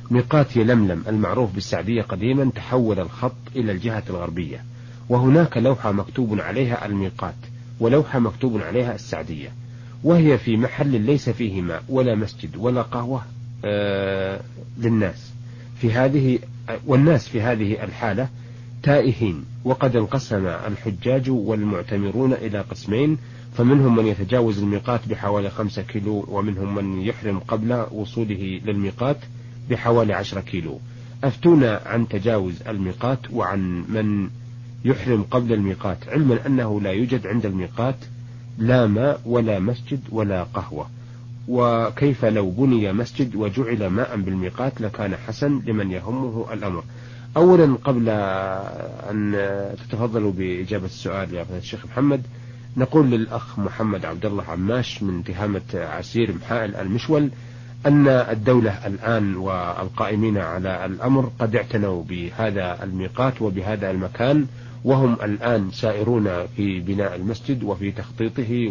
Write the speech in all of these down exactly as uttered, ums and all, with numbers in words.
ميقات يلملم المعروف بالسعدية قديما تحول الخط إلى الجهة الغربية، وهناك لوحة مكتوب عليها الميقات ولوحة مكتوب عليها السعدية، وهي في محل ليس فيه ماء ولا مسجد ولا قهوة آه للناس في هذه، والناس في هذه الحالة تائهين. وقد انقسم الحجاج والمعتمرون إلى قسمين، فمنهم من يتجاوز الميقات بحوالي خمسة كيلو، ومنهم من يحرم قبل وصوله للميقات بحوالي عشرة كيلو. أفتونا عن تجاوز الميقات وعن من يحرم قبل الميقات، علما أنه لا يوجد عند الميقات لا ماء ولا مسجد ولا قهوة، وكيف لو بني مسجد وجعل ماء بالميقات لكان حسن لمن يهمه الأمر. أولا قبل أن تتفضلوا بإجابة السؤال يا فضيلة الشيخ محمد، نقول للأخ محمد عبد الله عماش من تهامة عسير محائل المشول أن الدولة الآن والقائمين على الأمر قد اعتنوا بهذا الميقات وبهذا المكان، وهم الآن سائرون في بناء المسجد وفي تخطيطه،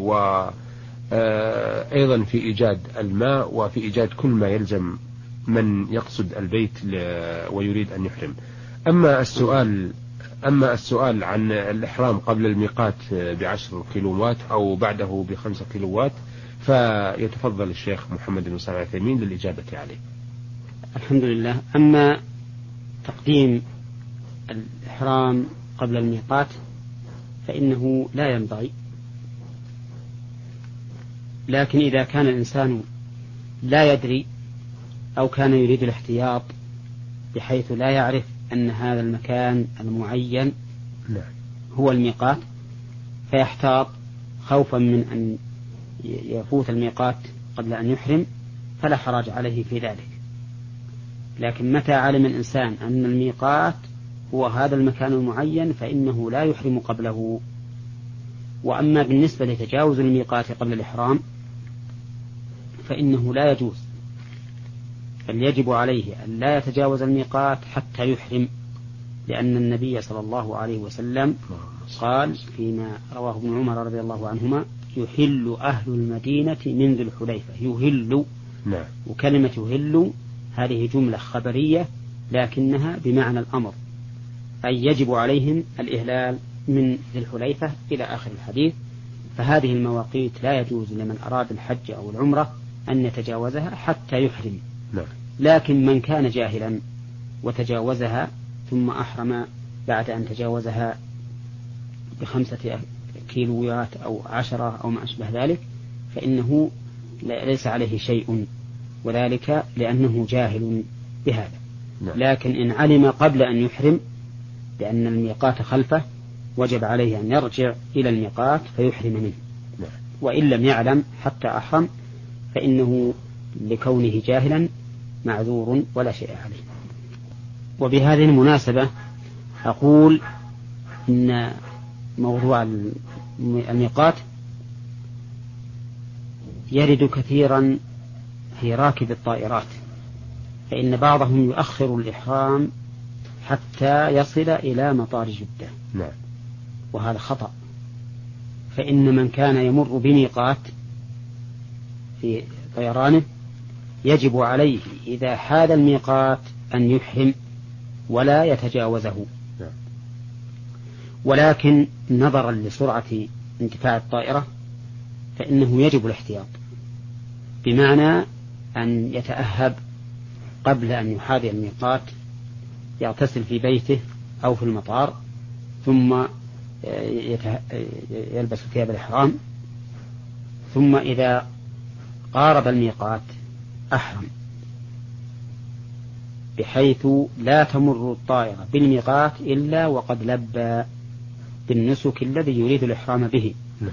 وأيضا في إيجاد الماء وفي إيجاد كل ما يلزم من يقصد البيت ويريد أن يحرم. أما السؤال أما السؤال عن الإحرام قبل الميقات بعشر كيلوات أو بعده بخمسة كيلوات، فيتفضل الشيخ محمد بن صالح العثيمين للإجابة عليه. الحمد لله. أما تقديم الإحرام قبل الميقات فإنه لا ينبغي، لكن إذا كان الإنسان لا يدري أو كان يريد الاحتياط بحيث لا يعرف أن هذا المكان المعين هو الميقات فيحتاط خوفا من أن يفوت الميقات قبل أن يحرم، فلا حرج عليه في ذلك. لكن متى علم الإنسان أن الميقات هو هذا المكان المعين فإنه لا يحرم قبله. وأما بالنسبة لتجاوز الميقات قبل الإحرام فإنه لا يجوز، بل يجب عليه أن لا يتجاوز الميقات حتى يحرم، لأن النبي صلى الله عليه وسلم قال فيما رواه ابن عمر رضي الله عنهما: يهل أهل المدينة من ذي الحليفة. يهل، نعم. وكلمة يهل هذه جملة خبرية لكنها بمعنى الأمر، أي يجب عليهم الإهلال من ذي الحليفة إلى آخر الحديث. فهذه المواقيت لا يجوز لمن أراد الحج أو العمرة أن يتجاوزها حتى يحرم. نعم. لكن من كان جاهلا وتجاوزها ثم أحرم بعد أن تجاوزها بخمسة كيلوات أو عشرة أو ما أشبه ذلك فإنه ليس عليه شيء، وذلك لأنه جاهل بهذا. نعم. لكن إن علم قبل أن يحرم بأن الميقات خلفه وجب عليه أن يرجع إلى الميقات فيحرم منه. نعم. وإن لم يعلم حتى أحرم فإنه لكونه جاهلا معذور ولا شيء عليه. وبهذه المناسبة أقول إن موضوع الميقات يرد كثيرا في راكب الطائرات، فإن بعضهم يؤخر الإحرام حتى يصل إلى مطار جدة. نعم. وهذا خطأ، فإن من كان يمر بميقات في طيرانه يجب عليه إذا حاد الميقات أن يحرم ولا يتجاوزه. نعم. ولكن نظرا لسرعة انتفاع الطائرة فإنه يجب الاحتياط، بمعنى أن يتأهب قبل أن يحاذي الميقات، يغتسل في بيته أو في المطار ثم يلبس ثياب الإحرام، ثم إذا قارب الميقات أحرم، بحيث لا تمر الطائرة بالميقات إلا وقد لبى بالنسك الذي يريد الإحرام به.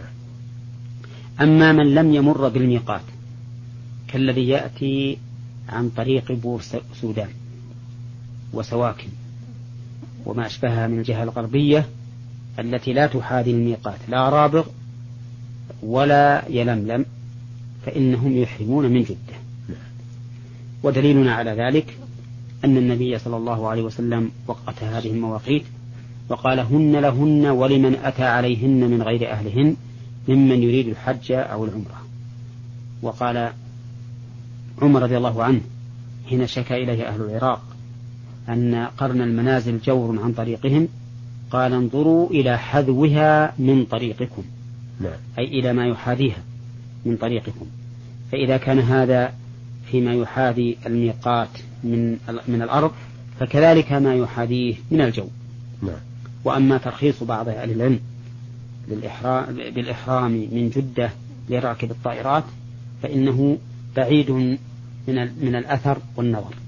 أما من لم يمر بالميقات كالذي يأتي عن طريق بور سودان وسواكن وما أشبهها من الجهة الغربية التي لا تحاذي الميقات لا رابغ ولا يلملم، فإنهم يحرمون من جدة. ودليلنا على ذلك أن النبي صلى الله عليه وسلم وقت هذه المواقيت وقال: هن لهن ولمن أتى عليهن من غير أهلهن ممن يريد الحج أو العمرة. وقال عمر رضي الله عنه: حين شكا إليه أهل العراق أن قرن المنازل جور عن طريقهم، قال انظروا إلى حذوها من طريقكم، نعم. أي إلى ما يحاذيها من طريقكم. فإذا كان هذا فيما يحاذي الميقات من من الأرض، فكذلك ما يحاذيه من الجو. نعم. وأما ترخيص بعض أهل العلم بالإحرام من جدة لراكب الطائرات فإنه بعيد من من الأثر والنظر.